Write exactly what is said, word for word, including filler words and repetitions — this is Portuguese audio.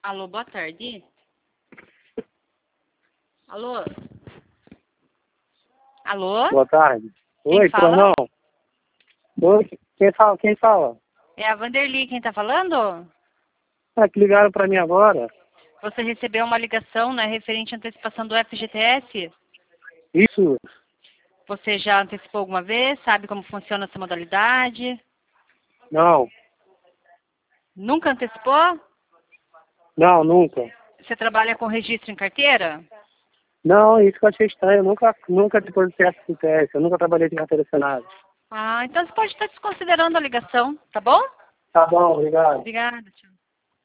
Alô, boa tarde. Alô? Alô? Boa tarde. Quem Oi, fala? não. Oi, quem fala? Quem fala? É a Vanderly quem tá falando? Ah, que ligaram pra mim agora. Você recebeu uma ligação, né, referente à antecipação do F G T S? Isso? Você já antecipou alguma vez? Sabe como funciona essa modalidade? Não. Nunca antecipou? Não, nunca. Você trabalha com registro em carteira? Não, isso que eu achei estranho. Eu nunca, nunca depositei F G T S. Eu nunca trabalhei de carteira assinada. Ah, então você pode estar desconsiderando a ligação, tá bom? Tá bom, obrigado. Obrigada, tchau.